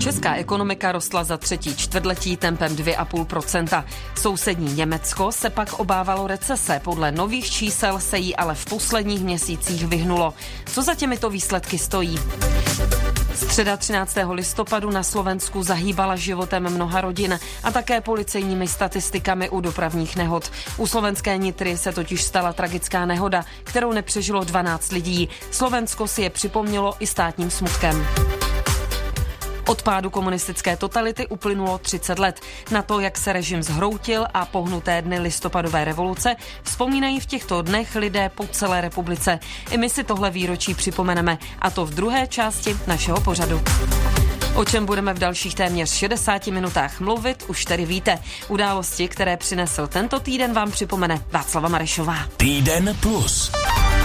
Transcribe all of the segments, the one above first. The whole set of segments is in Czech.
Česká ekonomika rostla za třetí čtvrtletí tempem 2,5%. Sousední Německo se pak obávalo recese. Podle nových čísel se jí ale v posledních měsících vyhnulo. Co za těmito výsledky stojí? Středa 13. listopadu na Slovensku zahýbala životem mnoha rodin a také policejními statistikami u dopravních nehod. U slovenské Nitry se totiž stala tragická nehoda, kterou nepřežilo 12 lidí. Slovensko si je připomnělo i státním smutkem. Od pádu komunistické totality uplynulo 30 let. Na to, jak se režim zhroutil a pohnuté dny listopadové revoluce, vzpomínají v těchto dnech lidé po celé republice. I my si tohle výročí připomeneme, a to v druhé části našeho pořadu. O čem budeme v dalších téměř 60 minutách mluvit, už tedy víte. Události, které přinesl tento týden, vám připomene Václava Marešová. Týden plus.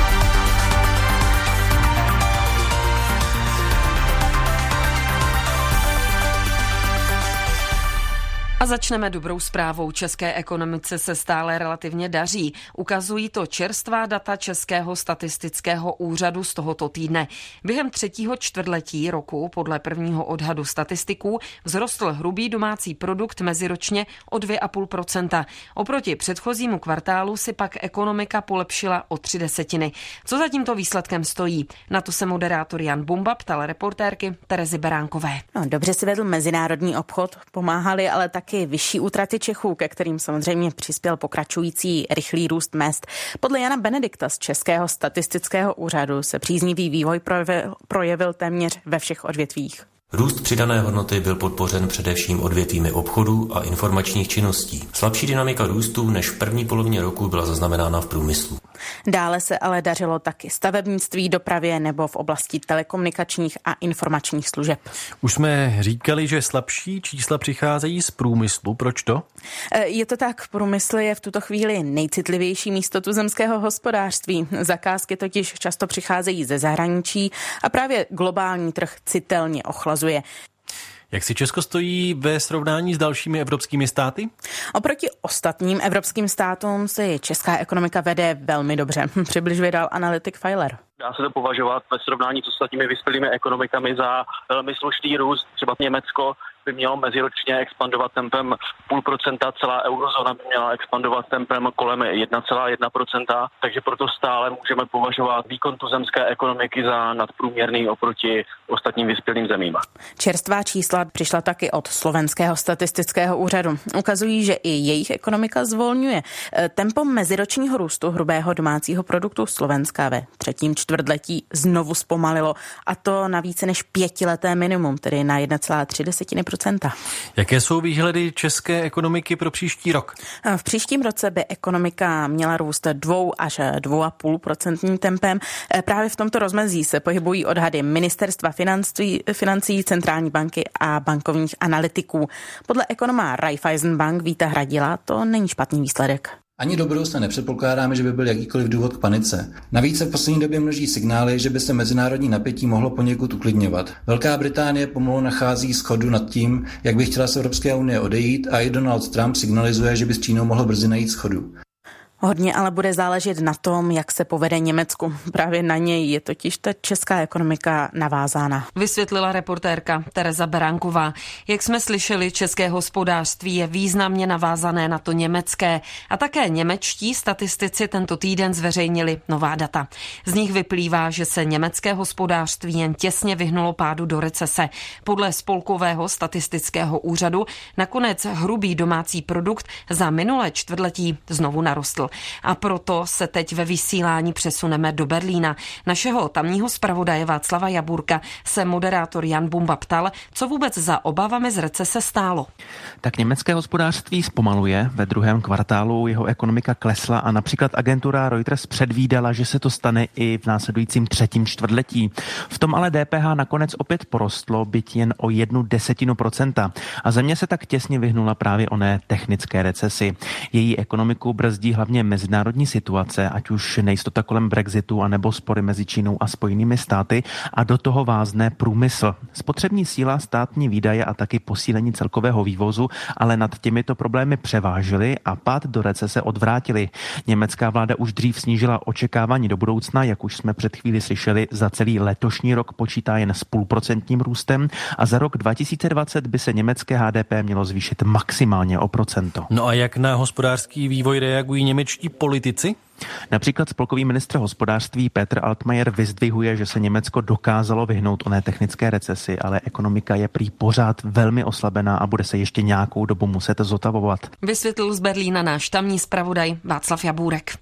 A začneme dobrou zprávou. České ekonomice se stále relativně daří. Ukazují to čerstvá data Českého statistického úřadu z tohoto týdne. Během třetího čtvrtletí roku podle prvního odhadu statistiků vzrostl hrubý domácí produkt meziročně o 2,5%. Oproti předchozímu kvartálu si pak ekonomika polepšila o 0,3. Co za tímto výsledkem stojí? Na to se moderátor Jan Bumba ptal reportérky Terezy Beránkové. Dobře si vedl mezinárodní obchod, pomáhali ale taky vyšší útraty Čechů, ke kterým samozřejmě přispěl pokračující rychlý růst mezd. Podle Jana Benedikta z Českého statistického úřadu se příznivý vývoj projevil téměř ve všech odvětvích. Růst přidané hodnoty byl podpořen především odvětvími obchodu a informačních činností. Slabší dynamika růstu než v první polovině roku byla zaznamenána v průmyslu. Dále se ale dařilo taky stavebnictví, dopravě nebo v oblasti telekomunikačních a informačních služeb. Už jsme říkali, že slabší čísla přicházejí z průmyslu. Proč to? Je to tak, průmysl je v tuto chvíli nejcitlivější místo tuzemského hospodářství. Zakázky totiž často přicházejí ze zahraničí a právě globální trh citelně ochlazuje. Jak si Česko stojí ve srovnání s dalšími evropskými státy? Oproti ostatním evropským státům si česká ekonomika vede velmi dobře, přibližuje dál analytik Feiler. Dá se to považovat ve srovnání s ostatními vyspělými ekonomikami za velmi slušný růst. Třeba Německo by mělo meziročně expandovat tempem 0,5%, celá eurozóna by měla expandovat tempem kolem 1,1%, takže proto stále můžeme považovat výkon tuzemské ekonomiky za nadprůměrný oproti ostatním vyspělým zemím. Čerstvá čísla přišla taky od Slovenského statistického úřadu. Ukazují, že i jejich ekonomika zvolňuje. Tempo meziročního růstu hrubého domácího produktu Slovenska ve třetím čtvrtletí znovu zpomalilo, a to na více než 5leté minimum, tedy na 1,3%. Jaké jsou výhledy české ekonomiky pro příští rok? V příštím roce by ekonomika měla růst 2 až 2,5% tempem. Právě v tomto rozmezí se pohybují odhady Ministerstva financí, centrální banky a bankovních analytiků. Podle ekonoma Raiffeisenbank Víta Hradila to není špatný výsledek. Ani do budoucna nepředpokládáme, že by byl jakýkoliv důvod k panice. Navíc se v poslední době množí signály, že by se mezinárodní napětí mohlo poněkud uklidňovat. Velká Británie pomalu nachází shodu nad tím, jak by chtěla z Evropské unie odejít, a i Donald Trump signalizuje, že by s Čínou mohl brzy najít shodu. Hodně ale bude záležet na tom, jak se povede Německu. Právě na něj je totiž ta česká ekonomika navázána. Vysvětlila reportérka Tereza Beránková. Jak jsme slyšeli, české hospodářství je významně navázané na to německé. A také němečtí statistici tento týden zveřejnili nová data. Z nich vyplývá, že se německé hospodářství jen těsně vyhnulo pádu do recese. Podle Spolkového statistického úřadu nakonec hrubý domácí produkt za minulé čtvrtletí znovu narostl. A proto se teď ve vysílání přesuneme do Berlína. Našeho tamního zpravodaje Václava Jaburka se moderátor Jan Bumba ptal, co vůbec za obavami z recese stálo. Tak německé hospodářství zpomaluje. Ve druhém kvartálu jeho ekonomika klesla a například agentura Reuters předvídala, že se to stane i v následujícím třetím čtvrtletí. V tom ale DPH nakonec opět porostlo, byť jen o 0,1%. A země se tak těsně vyhnula právě oné technické recesi. Její ekonomiku brzdí hlavně hlavně mezinárodní situace, ať už nejistota kolem Brexitu anebo spory mezi Čínou a Spojenými státy, a do toho vázne průmysl. Spotřební síla, státní výdaje a taky posílení celkového vývozu, ale nad těmito problémy převážily a pád do recese odvrátili. Německá vláda už dřív snížila očekávání do budoucna, jak už jsme před chvíli slyšeli, za celý letošní rok počítá jen s 0,5% růstem a za rok 2020 by se německé HDP mělo zvýšit maximálně o procento. No a jak na hospodářský vývoj reagují němečtí politici? Například spolkový ministr hospodářství Peter Altmaier vyzdvihuje, že se Německo dokázalo vyhnout oné technické recesi, ale ekonomika je prý pořád velmi oslabená a bude se ještě nějakou dobu muset zotavovat. Vysvětlil z Berlína náš tamní zpravodaj Václav Jabůrek.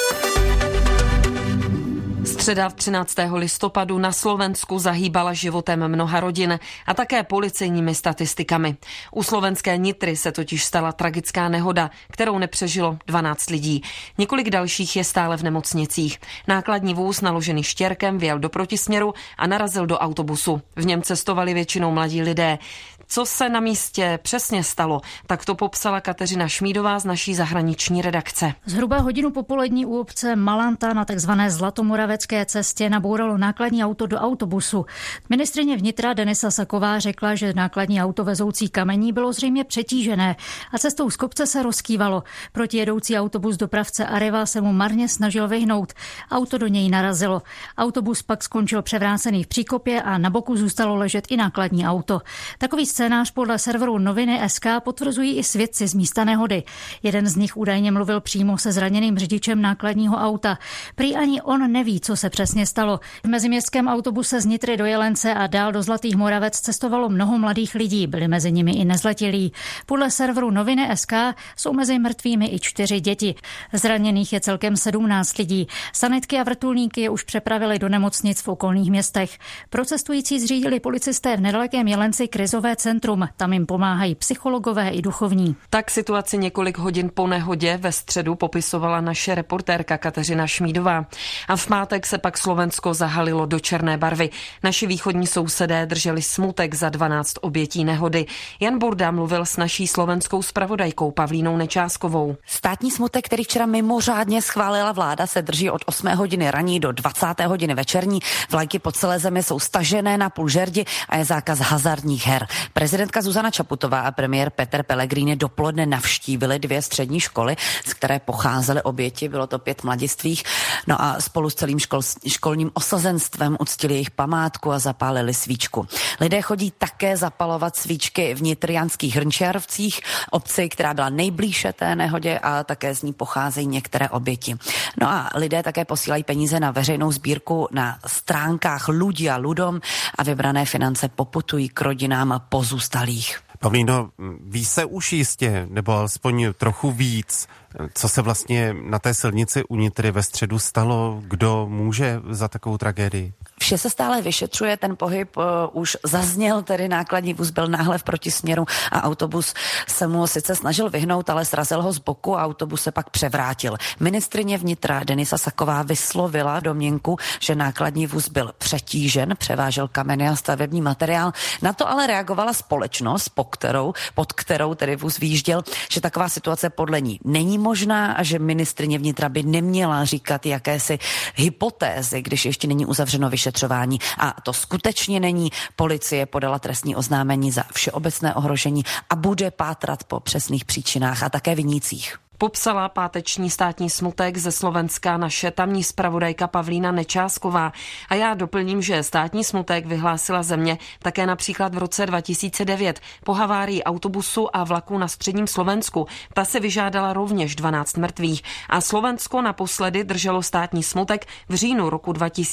Středa 13. listopadu na Slovensku zahýbala životem mnoha rodin a také policejními statistikami. U slovenské Nitry se totiž stala tragická nehoda, kterou nepřežilo 12 lidí. Několik dalších je stále v nemocnicích. Nákladní vůz naložený štěrkem vjel do protisměru a narazil do autobusu. V něm cestovali většinou mladí lidé. Co se na místě přesně stalo, tak to popsala Kateřina Šmídová z naší zahraniční redakce. Zhruba hodinu popolední u obce Malanta na takzvané Zlatomoravecké cestě nabouralo nákladní auto do autobusu. Ministryně vnitra Denisa Saková řekla, že nákladní auto vezoucí kamení bylo zřejmě přetížené a cestou z kopce se rozkývalo. Protijedoucí autobus dopravce Areva se mu marně snažil vyhnout. Auto do něj narazilo. Autobus pak skončil převrácený v příkopě a na boku zůstalo ležet i nákladní auto. Takový scénář podle serveru Noviny.sk potvrzují i svědci z místa nehody. Jeden z nich údajně mluvil přímo se zraněným řidičem nákladního auta. Prý ani on neví, co se přesně stalo. V meziměstském autobuse z Nitry do Jelence a dál do Zlatých Moravec cestovalo mnoho mladých lidí, byli mezi nimi i nezletilí. Podle serveru Noviny.sk jsou mezi mrtvými i 4 děti. Zraněných je celkem 17 lidí. Sanitky a vrtulníky je už přepravili do nemocnic v okolních městech. Pro cestující zřídili policisté v nedalekém Jelenci krizové centrum. Tam jim pomáhají psychologové i duchovní. Tak situaci několik hodin po nehodě ve středu popisovala naše reportérka Kateřina Šmídová. A v pátek se pak Slovensko zahalilo do černé barvy. Naši východní sousedé drželi smutek za 12 obětí nehody. Jan Burda mluvil s naší slovenskou zpravodajkou Pavlínou Nečáskovou. Státní smutek, který včera mimořádně schválila vláda, se drží od 8 hodiny ranní do 20 hodiny večerní. Vlajky po celé zemi jsou stažené na půl žerdi a je zákaz hazardních her. Prezidentka Zuzana Čaputová a premiér Peter Pellegrini dopoledne navštívili 2 střední školy, z které pocházely oběti, bylo to 5 mladistvých. No a spolu s celým školním osazenstvem uctili jejich památku a zapálili svíčku. Lidé chodí také zapalovat svíčky v nitrianských Hrnčiarovcích, obci, která byla nejblíže té nehodě, a také z ní pocházejí některé oběti. No a lidé také posílají peníze na veřejnou sbírku na stránkách Ľudia ľudom a vybrané finance poputují k rodinám pozůstalých. Pavlíno, ví se už jistě, nebo alespoň trochu víc, co se vlastně na té silnici u Nitry ve středu stalo? Kdo může za takovou tragédii? Vše se stále vyšetřuje, ten pohyb už zazněl, tedy nákladní vůz byl náhle v protisměru a autobus se mu sice snažil vyhnout, ale srazil ho z boku a autobus se pak převrátil. Ministryně vnitra Denisa Saková vyslovila domněnku, že nákladní vůz byl přetížen, převážel kameny a stavební materiál. Na to ale reagovala společnost, pod kterou tedy vůz vyjížděl, že taková situace podle ní není možná a že ministryně vnitra by neměla říkat jakési hypotézy, když ještě není uzavřeno vyšetřování. A to skutečně není. Policie podala trestní oznámení za všeobecné ohrožení a bude pátrat po přesných příčinách a také vinících. Popsala páteční státní smutek ze Slovenska naše tamní zpravodajka Pavlína Nečásková. A já doplním, že státní smutek vyhlásila země také například v roce 2009 po havárii autobusu a vlaku na středním Slovensku. Ta se vyžádala rovněž 12 mrtvých. A Slovensko naposledy drželo státní smutek v říjnu roku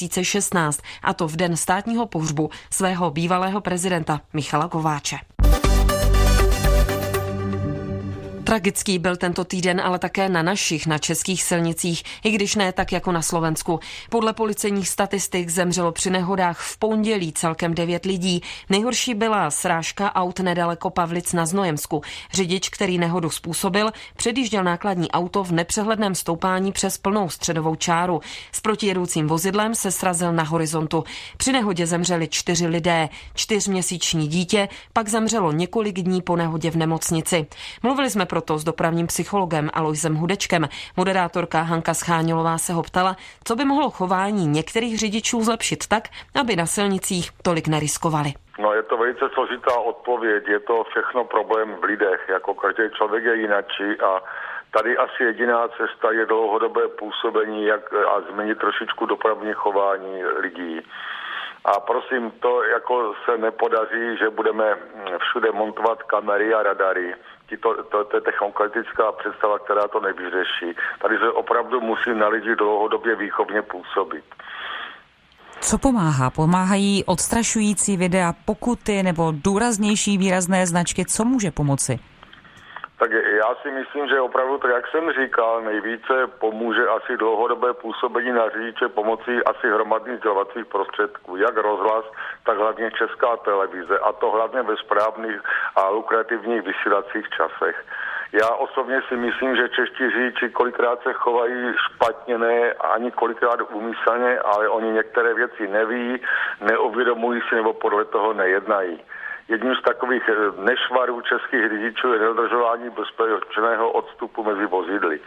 2016, a to v den státního pohřbu svého bývalého prezidenta Michala Kováče. Tragický byl tento týden ale také na českých silnicích, i když ne tak jako na Slovensku. Podle policejních statistik zemřelo při nehodách v pondělí celkem 9 lidí. Nejhorší byla srážka aut nedaleko Pavlic na Znojemsku. Řidič, který nehodu způsobil, předjížděl nákladní auto v nepřehledném stoupání přes plnou středovou čáru. S protijedoucím vozidlem se srazil na horizontu. Při nehodě zemřeli 4 lidé, 4měsíční dítě pak zemřelo několik dní po nehodě v nemocnici. Mluvili jsme proto s dopravním psychologem Alojzem Hudečkem. Moderátorka Hanka Scháňová se ho ptala, co by mohlo chování některých řidičů zlepšit tak, aby na silnicích tolik neriskovali. No, je to velice složitá odpověď, je to všechno problém v lidech, jako každý člověk je jinačí a tady asi jediná cesta je dlouhodobé působení a změnit trošičku dopravní chování lidí. A prosím, to jako se nepodaří, že budeme všude montovat kamery a radary. To je technokratická představa, která to nevyřeší. Tady se opravdu musí na lidi dlouhodobě výchovně působit. Co pomáhá? Pomáhají odstrašující videa, pokuty nebo důraznější výrazné značky? Co může pomoci? Tak já si myslím, že opravdu, tak jak jsem říkal, nejvíce pomůže asi dlouhodobé působení na řidiče pomocí asi hromadných sdělovacích prostředků, jak rozhlas, tak hlavně Česká televize, a to hlavně ve správných a lukrativních vysílacích časech. Já osobně si myslím, že čeští řidiči kolikrát se chovají špatně, ne ani kolikrát úmyslně, ale oni některé věci neví, neuvědomují si nebo podle toho nejednají. Jedním z takových nešvarů českých řidičů je nedodržování bezpečného odstupu mezi vozidly.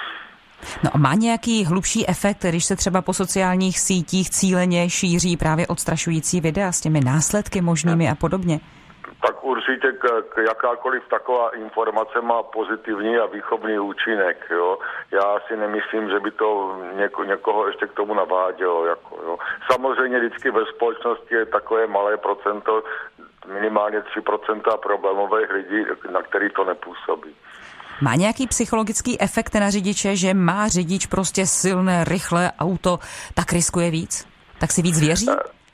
No a má nějaký hlubší efekt, když se třeba po sociálních sítích cíleně šíří právě odstrašující videa s těmi následky možnými a podobně? Tak určitě jakákoliv taková informace má pozitivní a výchovný účinek. Jo. Já si nemyslím, že by to někoho ještě k tomu navádělo. Jo. Samozřejmě vždycky ve společnosti je takové malé procento, minimálně 3% problémových lidí, na který to nepůsobí. Má nějaký psychologický efekt na řidiče, že má řidič prostě silné, rychlé auto, tak riskuje víc? Tak si víc věří?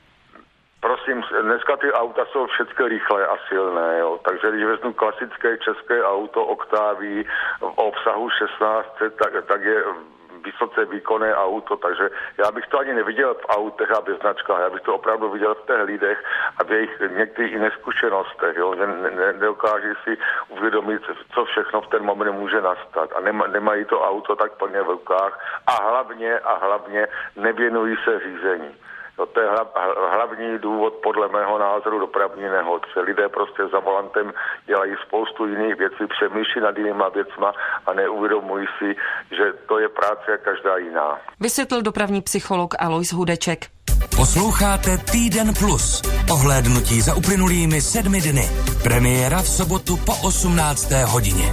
Prosím, dneska ty auta jsou všechny rychlé a silné, jo. Takže když vezmu klasické české auto Octavii v obsahu 16, tak je vysoce výkonné auto, takže já bych to ani neviděl v autech a ve značkách, já bych to opravdu viděl v těch lidech a v jejich některých i neskušenostech, jo, že nedokáží si uvědomit, co všechno v ten moment může nastat a nemají to auto tak plně v rukách a hlavně nevěnují se řízení. To je hlavní důvod podle mého názoru dopravní nehod. Lidé prostě za volantem dělají spoustu jiných věcí, přemýšlí nad jinýma věcma a neuvědomují si, že to je práce jak každá jiná. Vysvětlil dopravní psycholog Alojz Hudeček. Posloucháte Týden plus. Ohlédnutí za uplynulými 7 dny. Premiéra v sobotu po 18. hodině.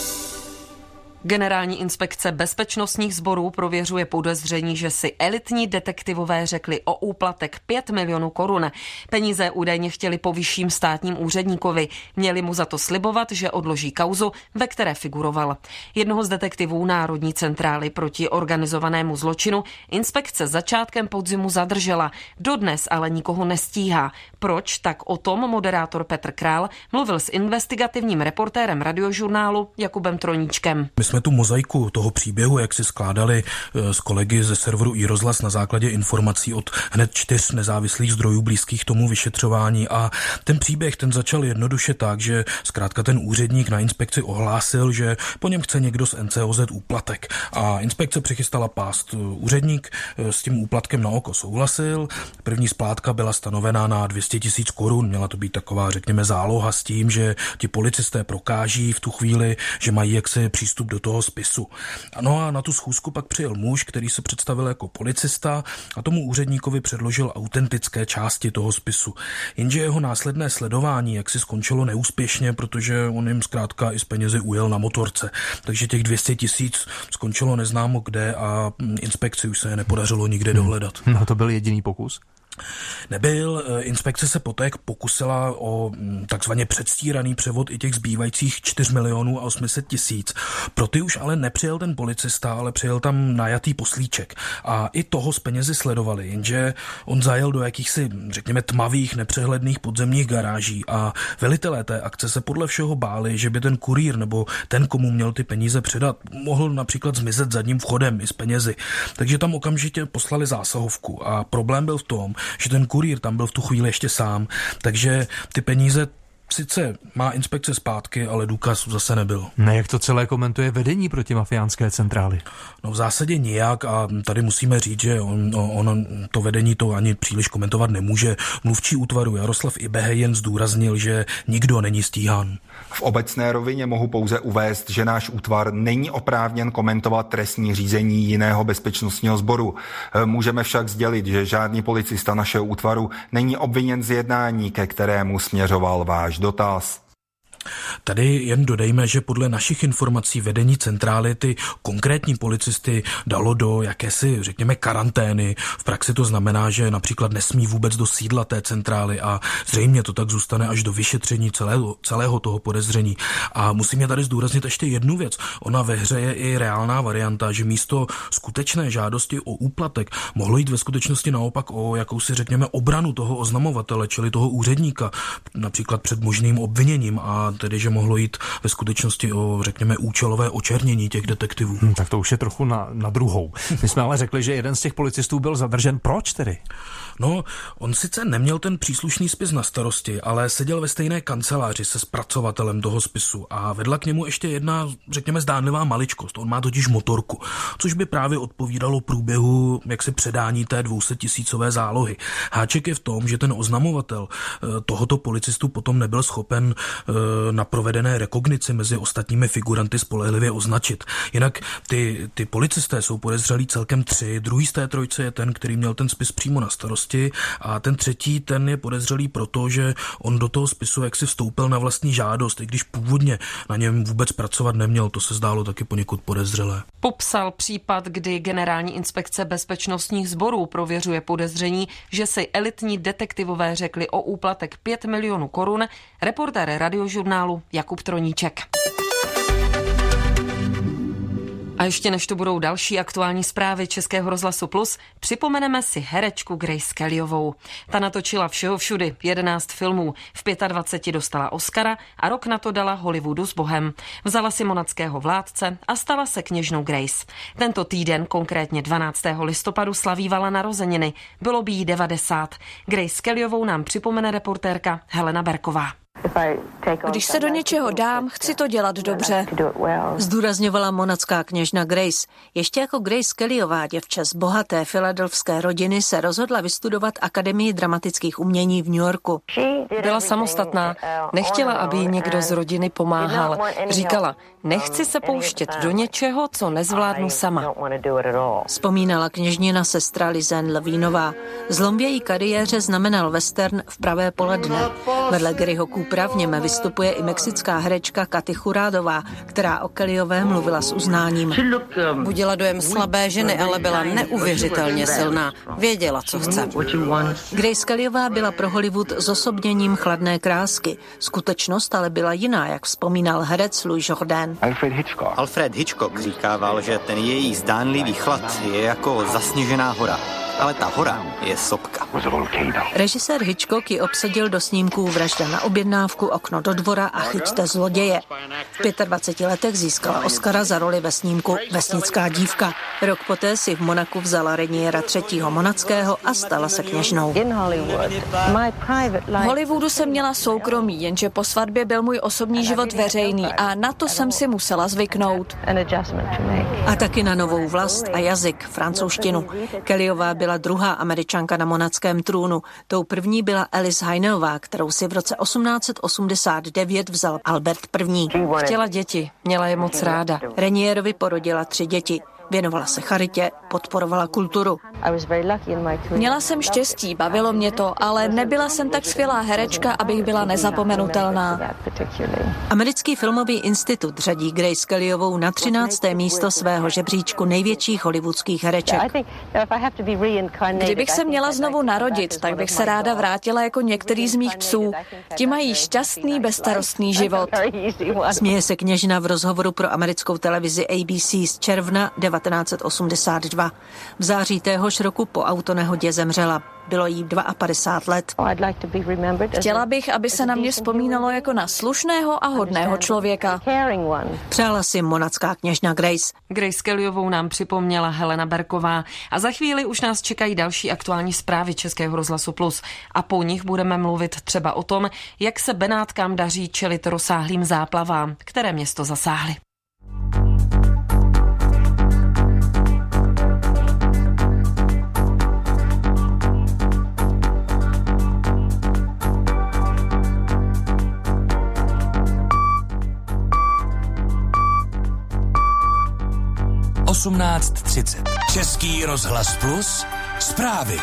Generální inspekce bezpečnostních sborů prověřuje podezření, že si elitní detektivové řekli o úplatek 5 milionů korun. Peníze údajně chtěli po vyšším státním úředníkovi. Měli mu za to slibovat, že odloží kauzu, ve které figuroval. Jednoho z detektivů Národní centrály proti organizovanému zločinu inspekce začátkem podzimu zadržela. Dodnes ale nikoho nestíhá. Proč? Tak o tom moderátor Petr Král mluvil s investigativním reportérem Radiožurnálu Jakubem Troníčkem. My jsme tu mozaiku toho příběhu, jak si skládali s kolegy ze serveru iRozhlas na základě informací od hned 4 nezávislých zdrojů blízkých tomu vyšetřování, a ten příběh ten začal jednoduše tak, že zkrátka ten úředník na inspekci ohlásil, že po něm chce někdo z NCOZ úplatek a inspekce přichystala pást. Úředník s tím úplatkem na oko souhlasil, první splátka byla stanovená na 200 000 korun, měla to být taková, řekněme, záloha s tím, že ti policisté prokáží v tu chvíli, že mají jaksi přístup do toho spisu. No a na tu schůzku pak přijel muž, který se představil jako policista a tomu úředníkovi předložil autentické části toho spisu. Jenže jeho následné sledování jaksi skončilo neúspěšně, protože on jim zkrátka i z penězi ujel na motorce. Takže těch 200 000 skončilo neznámo kde a inspekci už se je nepodařilo nikde dohledat. No to byl jediný pokus? Nebyl. Inspekce se poté pokusila o takzvaně předstíraný převod i těch zbývajících 4 800 000. Pro ty už ale nepřijel ten policista, ale přijel tam najatý poslíček. A i toho z penězi sledovali, jenže on zajel do jakýchsi, řekněme, tmavých, nepřehledných podzemních garáží a velitelé té akce se podle všeho báli, že by ten kurýr nebo ten, komu měl ty peníze předat, mohl například zmizet zadním vchodem i s penězi. Takže tam okamžitě poslali zásahovku a problém byl v tom, že ten kurýr tam byl v tu chvíli ještě sám, takže ty peníze sice má inspekce zpátky, ale důkaz zase nebyl. Jak to celé komentuje vedení protimafiánské centrály? No v zásadě nijak a tady musíme říct, že on to vedení to ani příliš komentovat nemůže. Mluvčí útvaru Jaroslav Ibehej jen zdůraznil, že nikdo není stíhán. V obecné rovině mohu pouze uvést, že náš útvar není oprávněn komentovat trestní řízení jiného bezpečnostního sboru. Můžeme však sdělit, že žádný policista našeho útvaru není obviněn z jednání, ke kterému směřoval váš dotaz. Tady jen dodejme, že podle našich informací vedení centrály ty konkrétní policisty dalo do jakési, řekněme, karantény. V praxi to znamená, že například nesmí vůbec do sídla té centrály a zřejmě to tak zůstane až do vyšetření celého toho podezření. A musíme tady zdůraznit ještě jednu věc. Ona ve hře je i reálná varianta, že místo skutečné žádosti o úplatek mohlo jít ve skutečnosti naopak o jakousi, řekněme, obranu toho oznamovatele, čili toho úředníka, například před možným obviněním, a tedy, že mohlo jít ve skutečnosti o, řekněme, účelové očernění těch detektivů. Tak to už je trochu na druhou. My jsme ale řekli, že jeden z těch policistů byl zadržen. Proč tedy? No, on sice neměl ten příslušný spis na starosti, ale seděl ve stejné kanceláři se zpracovatelem toho spisu a vedla k němu ještě jedna, řekněme, zdánlivá maličkost. On má totiž motorku, což by právě odpovídalo průběhu jaksi předání té 200 000 zálohy. Háček je v tom, že ten oznamovatel tohoto policistu potom nebyl schopen na provedené rekognici mezi ostatními figuranty spolehlivě označit. Jinak ty policisté jsou podezřelí celkem 3. Druhý z té trojce je ten, který měl ten spis přímo na starosti, a ten třetí, ten je podezřelý proto, že on do toho spisu jaksi vstoupil na vlastní žádost, i když původně na něm vůbec pracovat neměl. To se zdálo taky poněkud podezřelé. Popsal případ, kdy Generální inspekce bezpečnostních sborů prověřuje podezření, že si elitní detektivové řekli o úplatek 5 milionů korun, reportér Radiožurnálu Jakub Troníček. A ještě než to budou další aktuální zprávy Českého rozhlasu Plus, připomeneme si herečku Grace Kellyovou. Ta natočila všeho všudy, 11 filmů, v 25 dostala Oscara a rok na to dala Hollywoodu s Bohem. Vzala si Monackého vládce a stala se kněžnou Grace. Tento týden, konkrétně 12. listopadu, slavívala narozeniny. Bylo by jí 90. Grace Kellyovou nám připomene reportérka Helena Berková. Když se do něčeho dám, chci to dělat dobře. Zdůrazňovala monacká kněžna Grace. Ještě jako Grace Kellyová, děvče z bohaté filadelfské rodiny, se rozhodla vystudovat Akademii dramatických umění v New Yorku. Byla samostatná, nechtěla, aby jí někdo z rodiny pomáhal. Říkala, nechci se pouštět do něčeho, co nezvládnu sama. Vzpomínala kněžnina sestra Lizen Levínová. Zlom v její kariéře znamenal western V pravé poledne. Vedle Garyho Coopera v něm vystupuje i mexická herečka Katy Jurádová, která o Kellyové mluvila s uznáním. Budila dojem slabé ženy, ale byla neuvěřitelně silná. Věděla, co chce. Grace Kellyová byla pro Hollywood zosobněním chladné krásky. Skutečnost ale byla jiná, jak vzpomínal herec Louis Jourdain. Alfred Hitchcock říkával, že ten její zdánlivý chlad je jako zasněžená hora. Ale ta hora je sopka. Režisér Hitchcock ji obsadil do snímků Vražda na objednávku, Okno do dvora a Chyťte zloděje. V 25 letech získala Oscara za roli ve snímku Vesnická dívka. Rok poté si v Monaku vzala Reniera III. Monackého a stala se kněžnou. V Hollywoodu jsem měla soukromí, jenže po svatbě byl můj osobní život veřejný a na to jsem si musela zvyknout. A taky na novou vlast a jazyk, francouzštinu. Kellyová byla druhá Američanka na monackém trůnu. Tou první byla Alice Heineová, kterou si v roce 1889 vzal Albert I. Chtěla děti, měla je moc ráda. Renierovi porodila 3 děti. Věnovala se charitě, podporovala kulturu. Měla jsem štěstí, bavilo mě to, ale nebyla jsem tak skvělá herečka, abych byla nezapomenutelná. Americký filmový institut řadí Grace Kellyovou na 13. místo svého žebříčku největších hollywoodských hereček. Kdybych se měla znovu narodit, tak bych se ráda vrátila jako některý z mých psů. Ti mají šťastný, bezstarostný život. Směje se kněžna v rozhovoru pro americkou televizi ABC z června 1982. V září téhož roku po autonehodě zemřela. Bylo jí 52 let. Chtěla bych, aby se na mě vzpomínalo jako na slušného a hodného člověka. Přála si monacká kněžna Grace. Grace Kellyovou nám připomněla Helena Berková. A za chvíli už nás čekají další aktuální zprávy Českého rozhlasu Plus. A po nich budeme mluvit třeba o tom, jak se Benátkám daří čelit rozsáhlým záplavám, které město zasáhly. Český rozhlas Plus, zprávy.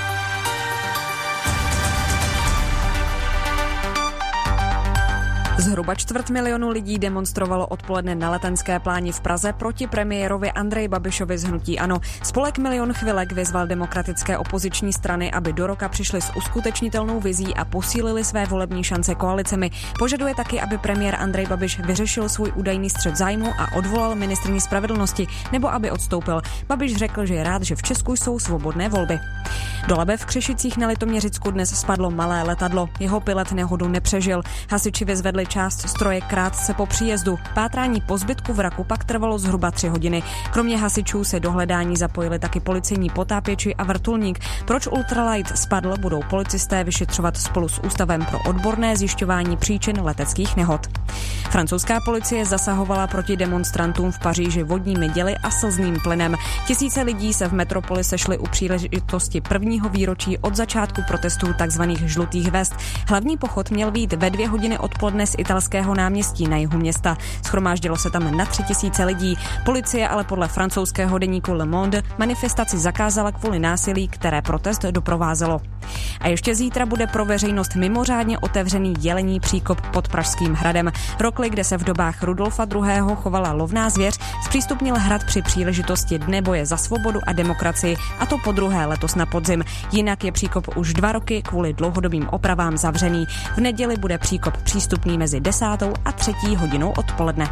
Zhruba 250 000 lidí demonstrovalo odpoledne na Letenské pláni v Praze proti premiérovi Andreji Babišovi z hnutí ANO. Spolek Milion chvilek vyzval demokratické opoziční strany, aby do roka přišli s uskutečnitelnou vizí a posílili své volební šance koalicemi. Požaduje taky, aby premiér Andrej Babiš vyřešil svůj údajný střet zájmu a odvolal ministryni spravedlnosti, nebo aby odstoupil. Babiš řekl, že je rád, že v Česku jsou svobodné volby. Do Labe v Křešicích na Litoměřicku dnes spadlo malé letadlo. Jeho pilot nehodu nepřežil. Hasiči vyzvedli část stroje krátce po příjezdu. Pátrání po zbytku vraku pak trvalo zhruba 3 hodiny. Kromě hasičů se do hledání zapojili taky policejní potápěči a vrtulník. Proč ultralight spadl, budou policisté vyšetřovat spolu s Ústavem pro odborné zjišťování příčin leteckých nehod. Francouzská policie zasahovala proti demonstrantům v Paříži vodními děly a slzným plynem. Tisíce lidí se v metropoli sešly u příležitosti prvního výročí od začátku protestů tzv. Žlutých vest. Hlavní pochod měl být ve 2 hodiny odpoledne z italského náměstí na jihu města. Shromáždilo se tam na 3000 lidí. Policie ale podle francouzského deníku Le Monde manifestaci zakázala kvůli násilí, které protest doprovázelo. A ještě zítra bude pro veřejnost mimořádně otevřený Jelení příkop pod Pražským hradem. Rokli, kde se v dobách Rudolfa II. Chovala lovná zvěř, zpřístupnil hrad při příležitosti Dne boje za svobodu a demokracii, a to podruhé letos na podzim. Jinak je příkop už 2 roky kvůli dlouhodobým opravám zavřený. V neděli bude příkop přístupný mezi 10. a 3. hodinou odpoledne.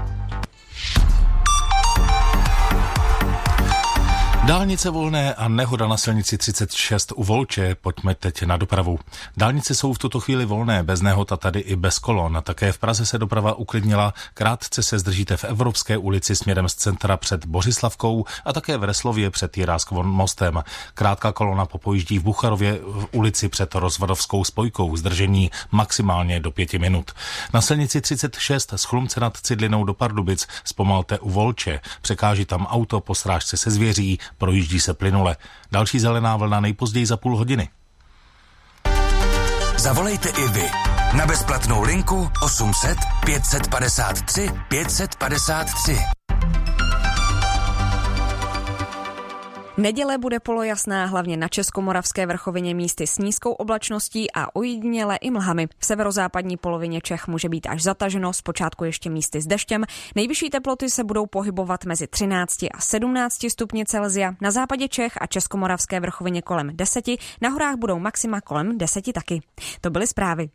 Dálnice volné a nehoda na silnici 36 u Volče. Pojďme teď na dopravu. Dálnice jsou v tuto chvíli volné, bez nehod a tady i bez kolon. Také v Praze se doprava uklidnila. Krátce se zdržíte v Evropské ulici směrem z centra před Bořislavkou a také v Reslově před Jiráskovým mostem. Krátká kolona popojíždí v Bucharově v ulici před Rozvadovskou spojkou. Zdržení maximálně do 5 minut. Na silnici 36 z Chlumce nad Cidlinou do Pardubic zpomalte u Volče. Překáží tam auto po srážce se zvěří. Projíždí se plynule. Další zelená vlna nejpozději za půl hodiny. Zavolejte i vy na bezplatnou linku 800 553 553. Neděle bude polojasná hlavně na Českomoravské vrchovině místy s nízkou oblačností a ojediněle i mlhami. V severozápadní polovině Čech může být až zataženo, zpočátku ještě místy s deštěm. Nejvyšší teploty se budou pohybovat mezi 13 a 17 stupni Celsia. Na západě Čech a Českomoravské vrchovině kolem 10, na horách budou maxima kolem 10 taky. To byly zprávy.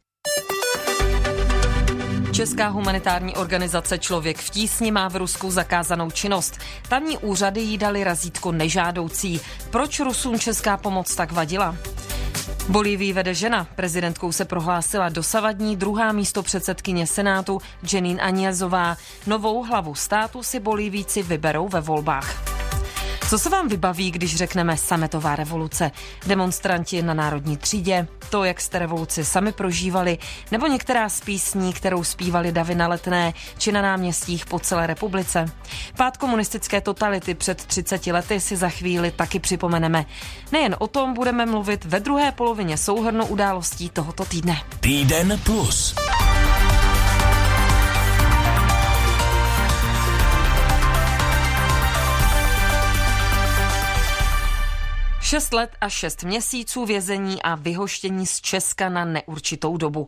Česká humanitární organizace Člověk v tísni má v Rusku zakázanou činnost. Tamní úřady jí dali razítko nežádoucí. Proč Rusům česká pomoc tak vadila? Bolívii vede žena. Prezidentkou se prohlásila dosavadní 2. místopředsedkyně Senátu Jeanine Añezová. Novou hlavu státu si Bolívíci vyberou ve volbách. Co se vám vybaví, když řekneme sametová revoluce? Demonstranti na Národní třídě, to, jak jste revoluci sami prožívali, nebo některá z písní, kterou zpívali davy na Letné, či na náměstích po celé republice? Pád komunistické totality před 30 lety si za chvíli taky připomeneme. Nejen o tom budeme mluvit ve druhé polovině souhrnu událostí tohoto týdne. Týden plus. 6 let a 6 měsíců vězení a vyhoštění z Česka na neurčitou dobu.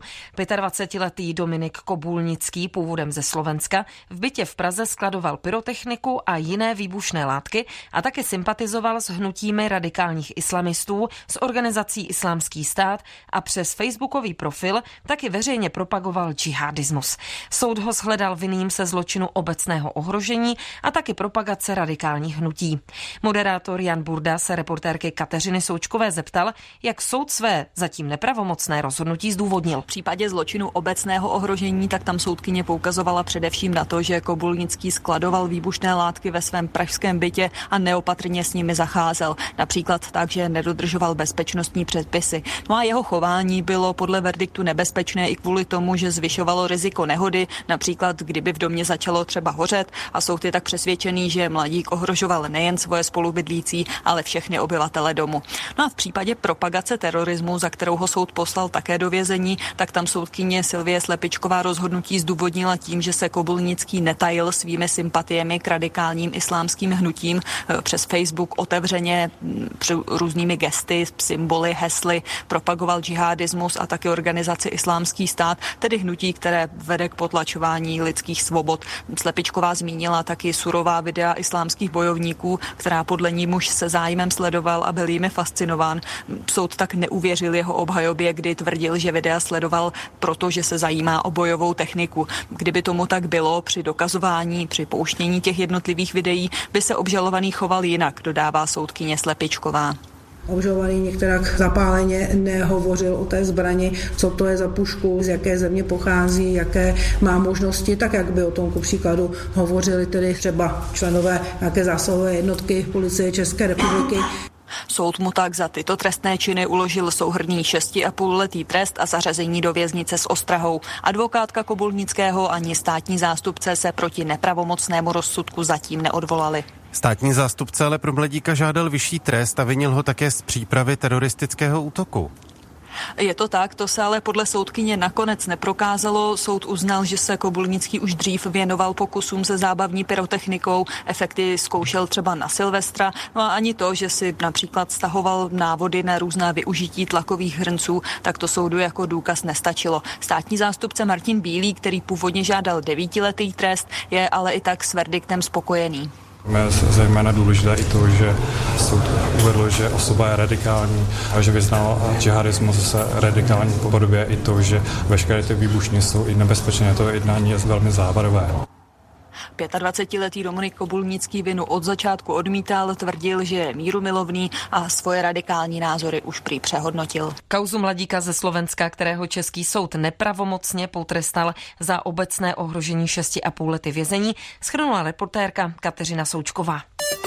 25letý Dominik Kobulnický, původem ze Slovenska, v bytě v Praze skladoval pyrotechniku a jiné výbušné látky a také sympatizoval s hnutími radikálních islamistů, s organizací Islámský stát a přes facebookový profil taky veřejně propagoval džihadismus. Soud ho shledal vinným se zločinu obecného ohrožení a taky propagace radikálních hnutí. Moderátor Jan Burda se reportérky Kateřiny Součkové zeptal, jak soud své zatím nepravomocné rozhodnutí zdůvodnil. V případě zločinu obecného ohrožení tak tam soudkyně poukazovala především na to, že Kobulnický skladoval výbušné látky ve svém pražském bytě a neopatrně s nimi zacházel. Například tak, že nedodržoval bezpečnostní předpisy. No a jeho chování bylo podle verdiktu nebezpečné i kvůli tomu, že zvyšovalo riziko nehody, například kdyby v domě začalo třeba hořet, a soud je tak přesvědčený, že mladík ohrožoval nejen svoje spolubydlící, ale všechny obyvatele domu. No a v případě propagace terorismu, za kterou ho soud poslal také do vězení, tak tam soudkyně Silvie Slepičková rozhodnutí zdůvodnila tím, že se Kobulnický netajil svými sympatiemi k radikálním islámským hnutím. Přes Facebook otevřeně různými gesty, symboly, hesly propagoval džihadismus a také organizaci Islámský stát, tedy hnutí, které vede k potlačování lidských svobod. Slepičková zmínila taky surová videa islámských bojovníků, která podle ní muž se zájmem sledoval a byl jimi fascinován. Soud tak neuvěřil jeho obhajobě, kdy tvrdil, že videa sledoval, protože se zajímá o bojovou techniku. Kdyby tomu tak bylo, při dokazování, při pouštění těch jednotlivých videí by se obžalovaný choval jinak, dodává soudkyně Slepičková. Obžalovaný některak zapáleně nehovořil o té zbrani, co to je za pušku, z jaké země pochází, jaké má možnosti, tak jak by o tom ku příkladu hovořili tedy třeba členové nějaké zásahové jednotky Policie České republiky. Soud mu tak za tyto trestné činy uložil souhrnný 6,5letý trest a zařazení do věznice s ostrahou. Advokátka Kobulnického ani státní zástupce se proti nepravomocnému rozsudku zatím neodvolali. Státní zástupce ale pro mladíka žádal vyšší trest a vinil ho také z přípravy teroristického útoku. Je to tak, to se ale podle soudkyně nakonec neprokázalo. Soud uznal, že se Kobulnický už dřív věnoval pokusům se zábavní pyrotechnikou, efekty zkoušel třeba na Silvestra, no a ani to, že si například stahoval návody na různá využití tlakových hrnců, tak to soudu jako důkaz nestačilo. Státní zástupce Martin Bílý, který původně žádal 9letý trest, je ale i tak s verdiktem spokojený. Je zejména důležité i to, že soud uvedl, že osoba je radikální a že vyznal džihadismus se radikální podobě, i to, že veškeré ty výbušní jsou i nebezpečné. To jednání je velmi zábavové. 25letý Dominik Kobulnický vinu od začátku odmítal, tvrdil, že je mírumilovný a svoje radikální názory už prý přehodnotil. Kauzu mladíka ze Slovenska, kterého český soud nepravomocně potrestal za obecné ohrožení 6,5 lety vězení, shrnula reportérka Kateřina Součková.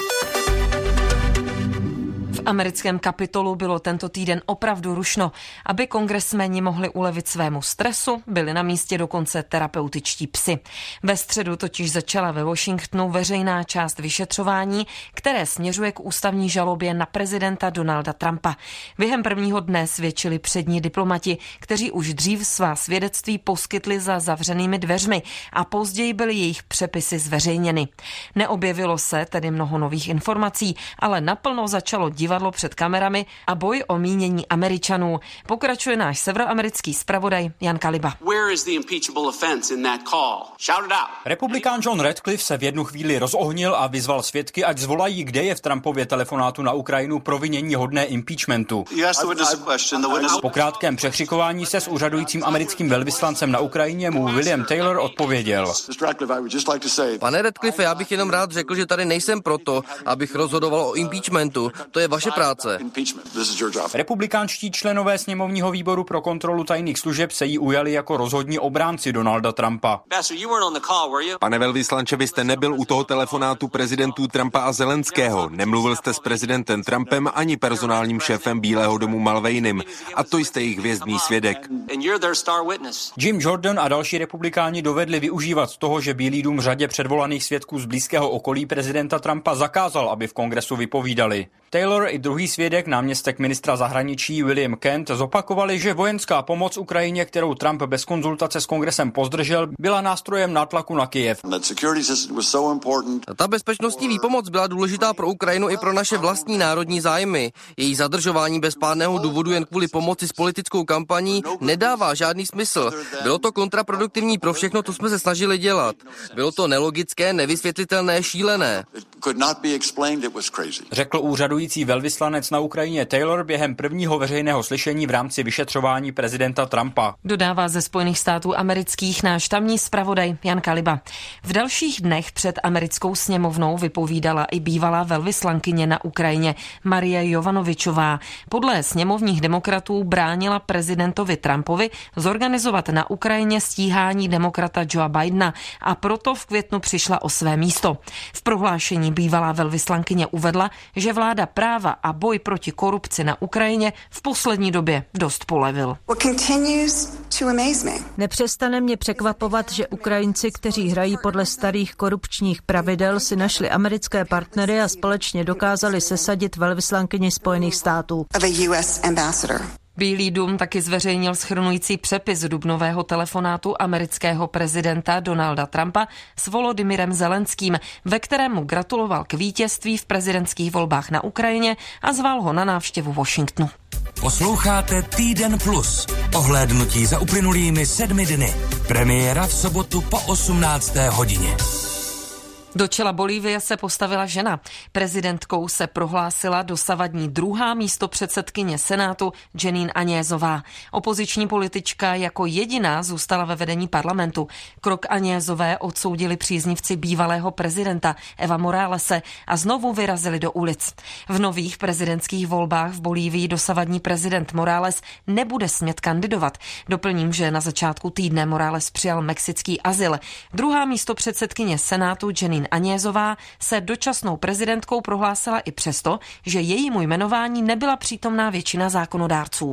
V americkém Kapitolu bylo tento týden opravdu rušno. Aby kongresmeni mohli ulevit svému stresu, byli na místě dokonce terapeutičtí psi. Ve středu totiž začala ve Washingtonu veřejná část vyšetřování, které směřuje k ústavní žalobě na prezidenta Donalda Trumpa. Během prvního dne svědčili přední diplomati, kteří už dřív svá svědectví poskytli za zavřenými dveřmi a později byly jejich přepisy zveřejněny. Neobjevilo se tedy mnoho nových informací, ale naplno začalo divadlo před kamerami a boj o mínění Američanů. Pokračuje náš severoamerický zpravodaj Jan Kaliba. Republikán John Radcliffe se v jednu chvíli rozohnil a vyzval svědky, ať zvolají, kde je v Trumpově telefonátu na Ukrajinu provinění hodné impeachmentu. Po krátkém překřikování se s úřadujícím americkým velvyslancem na Ukrajině mu William Taylor odpověděl. Pane Radcliffe, já bych jenom rád řekl, že tady nejsem proto, abych rozhodoval o impeachmentu. To je vaše práce. Republikánští členové sněmovního výboru pro kontrolu tajných služeb se jí ujali jako rozhodní obránci Donalda Trumpa. Pane velvyslanče, vy jste nebyl u toho telefonátu prezidentů Trumpa a Zelenského. Nemluvil jste s prezidentem Trumpem ani personálním šéfem Bílého domu Mulvaneyem. A to jste jejich vězdný svědek. Jim Jordan a další republikáni dovedli využívat toho, že Bílý dům řadě předvolaných svědků z blízkého okolí prezidenta Trumpa zakázal, aby v kongresu vypovídali. Taylor i druhý svědek, náměstek ministra zahraničí William Kent, zopakovali, že vojenská pomoc Ukrajině, kterou Trump bez konzultace s kongresem pozdržel, byla nástrojem nátlaku na Kyjev. Ta bezpečnostní výpomoc byla důležitá pro Ukrajinu i pro naše vlastní národní zájmy. Její zadržování bez pádného důvodu jen kvůli pomoci s politickou kampaní nedává žádný smysl. Bylo to kontraproduktivní pro všechno, co jsme se snažili dělat. Bylo to nelogické, nevysvětlitelné, šílené. Řekl úřadující velvyslanec na Ukrajině Taylor během prvního veřejného slyšení v rámci vyšetřování prezidenta Trumpa. Dodává ze Spojených států amerických náš tamní zpravodaj Jan Kaliba. V dalších dnech před americkou sněmovnou vypovídala i bývalá velvyslankyně na Ukrajině Marie Jovanovičová. Podle sněmovních demokratů bránila prezidentovi Trumpovi zorganizovat na Ukrajině stíhání demokrata Joea Bidena a proto v květnu přišla o své místo. V prohlášení bývalá velvyslankyně uvedla, že vláda práva a boj proti korupci na Ukrajině v poslední době dost polevil. Nepřestane mě překvapovat, že Ukrajinci, kteří hrají podle starých korupčních pravidel, si našli americké partnery a společně dokázali sesadit velvyslankyni Spojených států. Bílý dům taky zveřejnil shrnující přepis dubnového telefonátu amerického prezidenta Donalda Trumpa s Volodymyrem Zelenským, ve kterém mu gratuloval k vítězství v prezidentských volbách na Ukrajině a zval ho na návštěvu Washingtonu. Posloucháte Týden plus. Ohlédnutí za uplynulými 7 dny. Premiéra v sobotu po 18. hodině. Do čela Bolívie se postavila žena. Prezidentkou se prohlásila dosavadní druhá místopředsedkyně Senátu Jeanine Añezová. Opoziční politička jako jediná zůstala ve vedení parlamentu. Krok Añezové odsoudili příznivci bývalého prezidenta Eva Moralese a znovu vyrazili do ulic. V nových prezidentských volbách v Bolívii dosavadní prezident Morales nebude smět kandidovat. Doplním, že na začátku týdne Morales přijal mexický azyl. Druhá místopředsedkyně Senátu Jeanine Añezová se dočasnou prezidentkou prohlásila i přesto, že jejímu jmenování nebyla přítomná většina zákonodárců.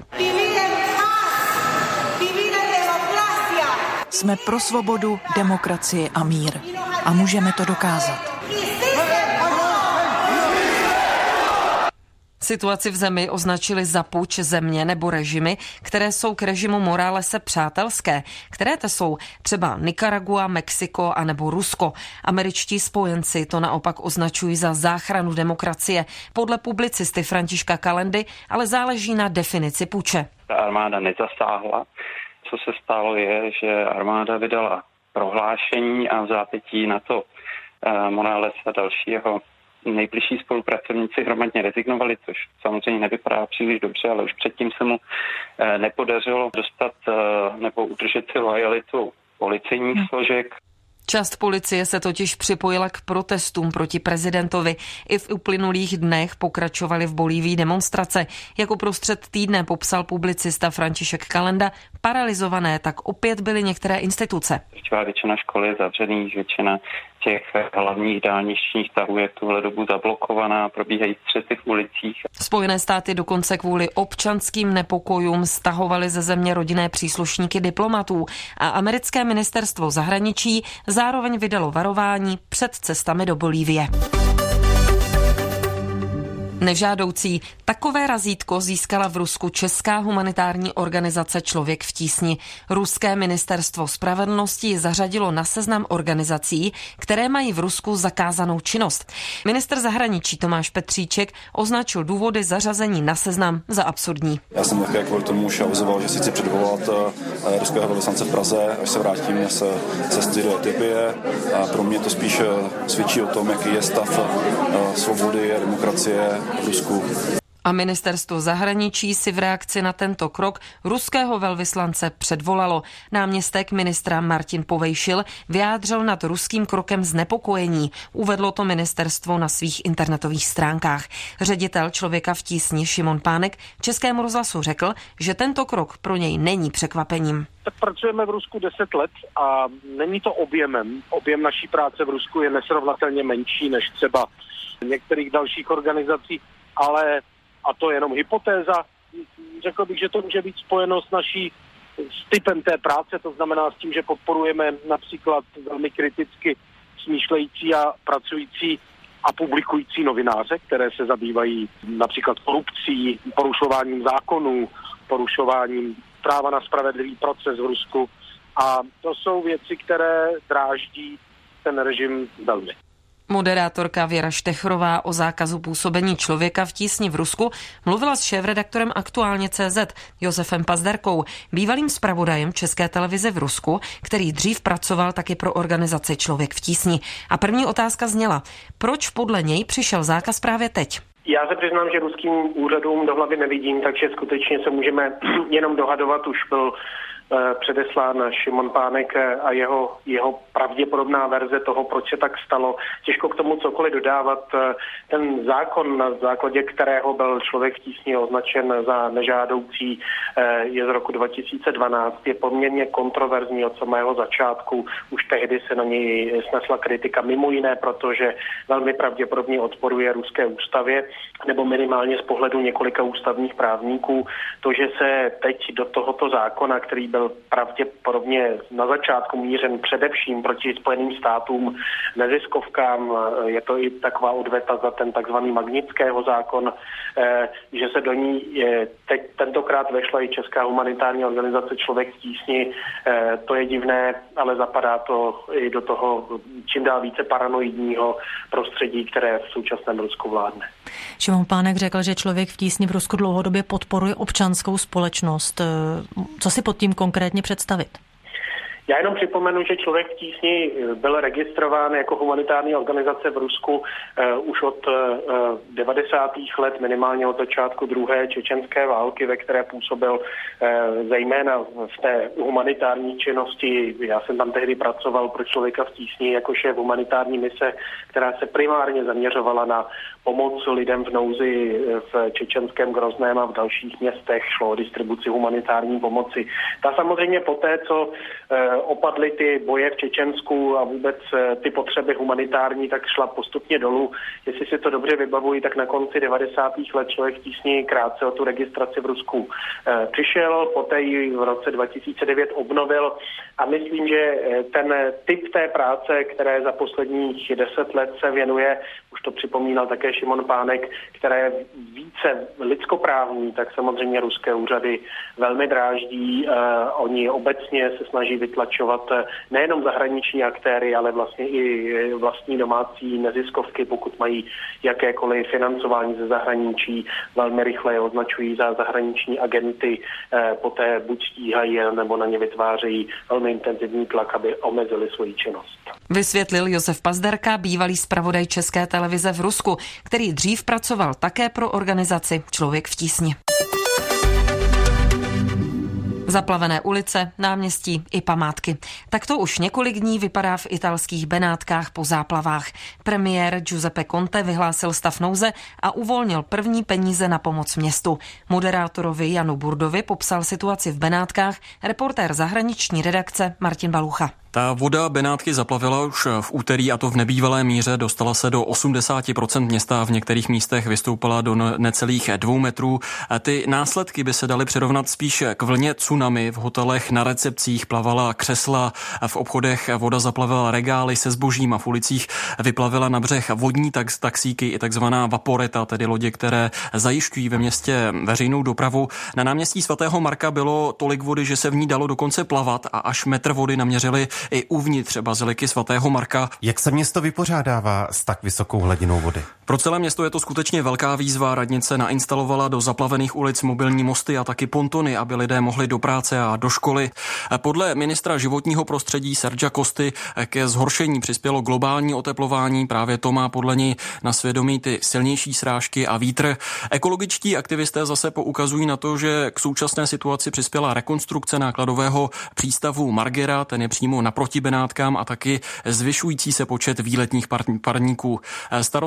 Jsme pro svobodu, demokracii a mír. A můžeme to dokázat. Situaci v zemi označili za puč země nebo režimy, které jsou k režimu Moralese přátelské. Které to jsou třeba Nikaragua, Mexiko a nebo Rusko. Američtí spojenci to naopak označují za záchranu demokracie. Podle publicisty Františka Kalendy ale záleží na definici puče. Ta armáda nezasáhla. Co se stalo je, že armáda vydala prohlášení a v zápětí na to Morales a další jeho nejbližší spolupracovníci hromadně rezignovali, což samozřejmě nevypadá příliš dobře, ale už předtím se mu nepodařilo dostat nebo udržet si lojalitu policejních složek. Část policie se totiž připojila k protestům proti prezidentovi. I v uplynulých dnech pokračovaly v Bolívii demonstrace. Jako prostřed týdne popsal publicista František Kalenda, paralizované tak opět byly některé instituce. Většina škol je zavřených, většina těch hlavních dálničních tahů je tuhle dobu zablokovaná, probíhají střety v ulicích. Spojené státy dokonce kvůli občanským nepokojům stahovaly ze země rodinné příslušníky diplomatů a americké ministerstvo zahraničí zároveň vydalo varování před cestami do Bolívie. Nežádoucí. Takové razítko získala v Rusku česká humanitární organizace Člověk v tísni. Ruské ministerstvo spravedlnosti ji zařadilo na seznam organizací, které mají v Rusku zakázanou činnost. Ministr zahraničí Tomáš Petříček označil důvody zařazení na seznam za absurdní. Já jsem také kvůli tomu už avizoval, že si chci předvolat ruského velvyslance v Praze, až se vrátím z cesty do Etiopie. A pro mě to spíš svědčí o tom, jaký je stav svobody a demokracie v Rusku. A ministerstvo zahraničí si v reakci na tento krok ruského velvyslance předvolalo. Náměstek ministra Martin Povejšil vyjádřil nad ruským krokem znepokojení. Uvedlo to ministerstvo na svých internetových stránkách. Ředitel Člověka v tísni Šimon Pánek Českému rozhlasu řekl, že tento krok pro něj není překvapením. Tak pracujeme v Rusku 10 let a není to objemem. Objem naší práce v Rusku je nesrovnatelně menší než třeba některých dalších organizací, ale a to je jenom hypotéza. Řekl bych, že to může být spojeno s typem té práce, to znamená s tím, že podporujeme například velmi kriticky smýšlející a pracující a publikující novináře, které se zabývají například korupcí, porušováním zákonů, porušováním práva na spravedlivý proces v Rusku. A to jsou věci, které dráždí ten režim velmi. Moderátorka Věra Štechrová o zákazu působení Člověka v tísni v Rusku mluvila s šéfredaktorem Aktuálně.cz Josefem Pazderkou, bývalým zpravodajem České televize v Rusku, který dřív pracoval taky pro organizaci Člověk v tísni. A první otázka zněla, proč podle něj přišel zákaz právě teď? Já se přiznám, že ruským úřadům do hlavy nevidím, takže skutečně se můžeme jenom dohadovat. Už byl předeslán Šimon Pánek a jeho pravděpodobná verze toho, proč se tak stalo. Těžko k tomu cokoliv dodávat. Ten zákon, na základě kterého byl Člověk v tísni označen za nežádoucí, je z roku 2012. Je poměrně kontroverzní od samého začátku. Už tehdy se na něj snesla kritika, mimo jiné, protože velmi pravděpodobně odporuje ruské ústavě, nebo minimálně z pohledu několika ústavních právníků. To, že se teď do tohoto zákona, který byl pravděpodobně na začátku mířen především proti Spojeným státům, neziskovkám, je to i taková odveta za ten takzvaný Magnitského zákon, že se do ní teď tentokrát vešla i Česká humanitární organizace Člověk v tísni. To je divné, ale zapadá to i do toho čím dál více paranoidního prostředí, které v současném Rusku vládne. Šimon Pánek řekl, že Člověk v tísni v Rusku dlouhodobě podporuje občanskou společnost. Co si pod tím konkrétně představit? Já jenom připomenu, že Člověk v tísni byl registrován jako humanitární organizace v Rusku už od 90. let, minimálně od začátku druhé čečenské války, ve které působil zejména v té humanitární činnosti. Já jsem tam tehdy pracoval pro Člověka v tísni jako šéf humanitární mise, která se primárně zaměřovala na pomoc lidem v nouzi v čečenském Grozném a v dalších městech. Šlo o distribuci humanitární pomoci. Ta samozřejmě poté, co opadly ty boje v Čečensku a vůbec ty potřeby humanitární, tak šla postupně dolů. Jestli si to dobře vybavuji, tak na konci 90. let Člověk v tísni krátce o tu registraci v Rusku přišel, poté ji v roce 2009 obnovil a myslím, že ten typ té práce, které za posledních 10 let se věnuje, už to připomínal také Šimon Pánek, které je více lidskoprávní, tak samozřejmě ruské úřady velmi dráždí. Oni obecně se snaží vytlačovat nejenom zahraniční aktéry, ale vlastně i vlastní domácí neziskovky, pokud mají jakékoliv financování ze zahraničí, velmi rychle je označují za zahraniční agenty, poté buď stíhají, nebo na ně vytvářejí velmi intenzivní tlak, aby omezili svoji činnost. Vysvětlil Josef Pazderka, bývalý zpravodaj České televize v Rusku, který dřív pracoval také pro organizaci Člověk v tísni. Zaplavené ulice, náměstí i památky. Tak to už několik dní vypadá v italských Benátkách po záplavách. Premiér Giuseppe Conte vyhlásil stav nouze a uvolnil první peníze na pomoc městu. Moderátorovi Janu Burdovi popsal situaci v Benátkách reportér zahraniční redakce Martin Balucha. Ta voda Benátky zaplavila už v úterý a to v nebývalé míře, dostala se do 80% města a v některých místech vystoupala do necelých 2 metrů. Ty následky by se daly přirovnat spíš k vlně tsunami. V hotelech, na recepcích plavala křesla, v obchodech voda zaplavila regály se zbožím a v ulicích vyplavila na břeh vodní taxíky i takzvaná vaporeta, tedy lodě, které zajišťují ve městě veřejnou dopravu. Na náměstí svatého Marka bylo tolik vody, že se v ní dalo dokonce plavat a až metr vody naměřili i uvnitř baziliky svatého Marka. Jak se město vypořádává s tak vysokou hladinou vody? Pro celé město je to skutečně velká výzva. Radnice nainstalovala do zaplavených ulic mobilní mosty a taky pontony, aby lidé mohli do práce a do školy. Podle ministra životního prostředí Sergia Costy ke zhoršení přispělo globální oteplování. Právě to má podle něj na svědomí ty silnější srážky a vítr. Ekologičtí aktivisté zase poukazují na to, že k současné situaci přispěla rekonstrukce nákladového přístavu Marghera, ten je přímo naproti Benátkám, a taky zvyšující se počet výletních parníků. Starosta Benátky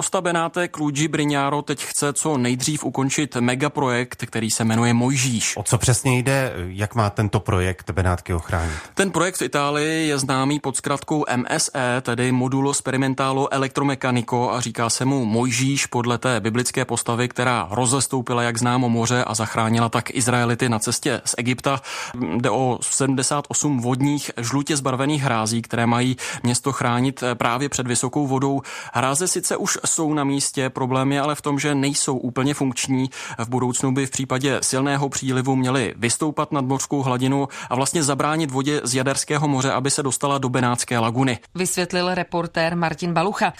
pátek Luigi Brignaro teď chce co nejdřív ukončit megaprojekt, který se jmenuje Mojžíš. O co přesně jde? Jak má tento projekt Benátky ochránit? Ten projekt v Itálii je známý pod zkratkou MSE, tedy Modulo Sperimentalo Electromecanico, a říká se mu Mojžíš podle té biblické postavy, která rozestoupila, jak známo, moře a zachránila tak Izraelity na cestě z Egypta. Jde o 78 vodních žlutě zbarvených hrází, které mají město chránit právě před vysokou vodou. Hráze sice už jsou na místě, problém je ale v tom, že nejsou úplně funkční. V budoucnu by v případě silného přílivu měly vystoupat nad mořskou hladinu a vlastně zabránit vodě z Jaderského moře, aby se dostala do Benátské laguny. Vysvětlil reportér Martin Balucha.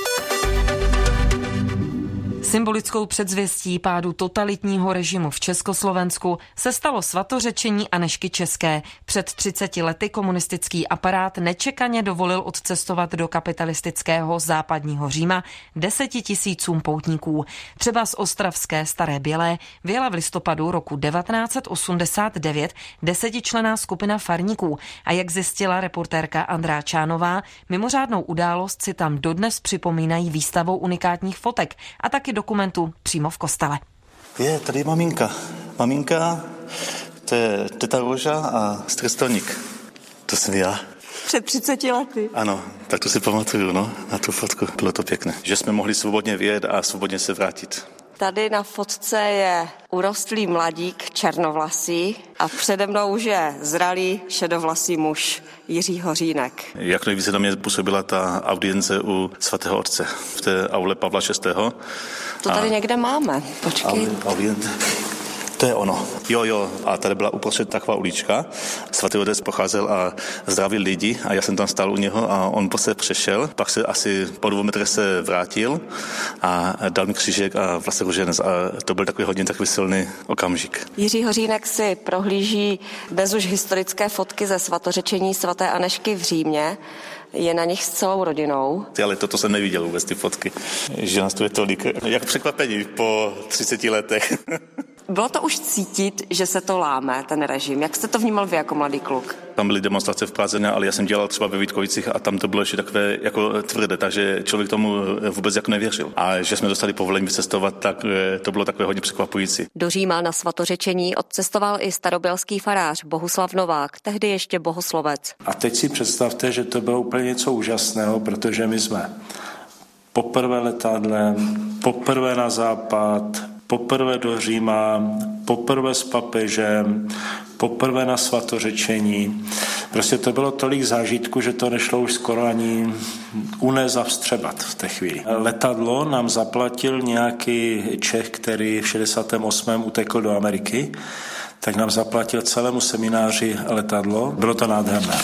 Symbolickou předzvěstí pádu totalitního režimu v Československu se stalo svatořečení Anežky České. Před 30 lety komunistický aparát nečekaně dovolil odcestovat do kapitalistického západního Říma 10 000 poutníků. Třeba z ostravské Staré Bělé vyjela v listopadu roku 1989 desetičlenná skupina farníků a jak zjistila reportérka Andrá Čánová, mimořádnou událost si tam dodnes připomínají výstavou unikátních fotek a taky dokumentu přímo v kostele. Tady je maminka. Maminka, to je teta Roža a strstelník. To jsem já. Před 30 lety. Ano, tak to si pamatuju, na tu fotku. Bylo to pěkné. Že jsme mohli svobodně vyjet a svobodně se vrátit. Tady na fotce je urostlý mladík, černovlasý a přede mnou už je zralý, šedovlasý muž Jiří Hořínek. Jak nejvíce na mě působila ta audience u svatého otce v té aule Pavla VI. To tady někde máme, počkej. Audience. To je ono. Jo. A tady byla uprostřed taková ulička. Svatý otec pocházel a zdravil lidi a já jsem tam stál u něho a on se přešel. Pak se asi po 2 metrech se vrátil a dal mi křížek a vlastně ruženec. A to byl takový silný okamžik. Jiří Hořínek si prohlíží dnes už historické fotky ze svatořečení svaté Anežky v Římě. Je na nich s celou rodinou. Ale toto jsem neviděl vůbec ty fotky. Že nás tu je tolik. Jak překvapení po 30 letech. Bylo to už cítit, že se to láme, ten režim. Jak jste to vnímal vy jako mladý kluk? Tam byly demonstrace v Praze, ale já jsem dělal třeba ve Vítkovicích a tam to bylo ještě takové jako tvrdé, takže člověk tomu vůbec jako nevěřil. A že jsme dostali povolení vycestovat, tak to bylo takové hodně překvapující. Do Říma na svatořečení odcestoval i starobělský farář Bohuslav Novák, tehdy ještě bohoslovec. A teď si představte, že to bylo úplně něco úžasného, protože my jsme poprvé letadlem, poprvé na západ, poprvé do Říma, poprvé s papežem, poprvé na svatořečení. Prostě to bylo tolik zážitků, že to nešlo už skoro ani unést a vstřebat v té chvíli. Letadlo nám zaplatil nějaký Čech, který v 68. utekl do Ameriky, tak nám zaplatil celému semináři letadlo. Bylo to nádherné.